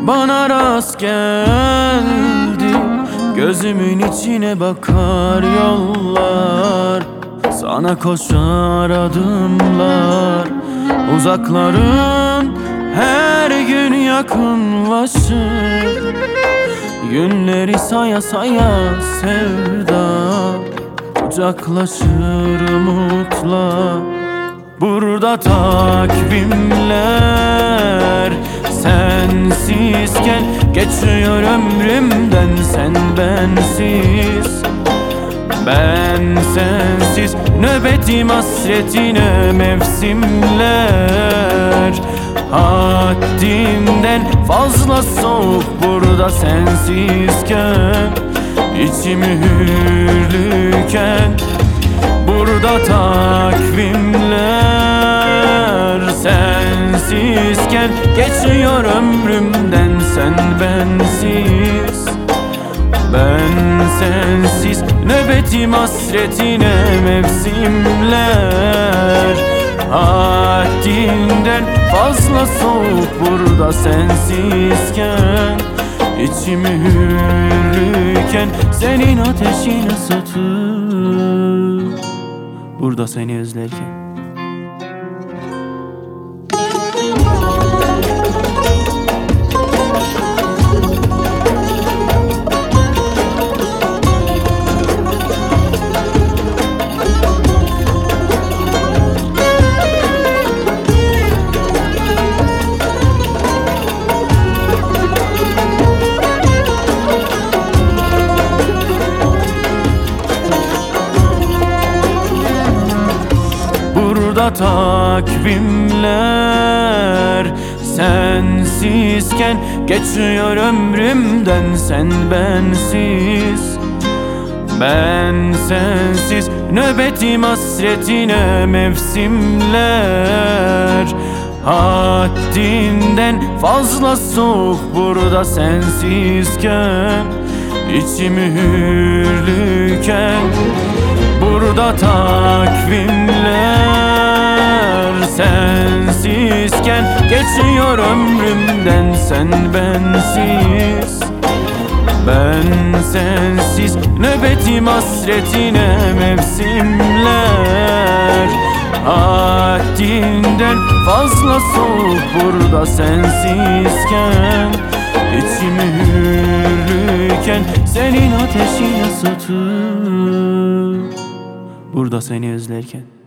bana rast geldi. Gözümün içine bakar yollar, sana koşar adımlar. Uzakların her gün yakınlaşır, günleri saya saya sevda kucaklaşır umutla. Burada takvimler sensizken geçiyor ömrümden sen bensiz. Ben sensiz nöbetim hasretine mevsimler. Haddinden fazla soğuk burada sensizken, içim hürlüken. Burada takvimler sensizken geçiyor ömrümden sen bensiz. Ben sensiz nöbetim hasretine mevsimler. Haddinden fazla soğuk burada sensizken, içim hürlüken senin ateşin ısıtır burada seni özlerken. Burada takvimler sensizken geçiyor ömrümden sen bensiz. Ben sensiz nöbetim hasretine mevsimler. Haddinden fazla soğuk burada sensizken, içim hürlüken. Burada takvimler sensizken geçiyor ömrümden sen bensiz. Ben sensiz nöbetim hasretine mevsimler. Haddinden fazla soğuk burada sensizken, içim hürlüken senin ateşin ısıtır burada seni özlerken.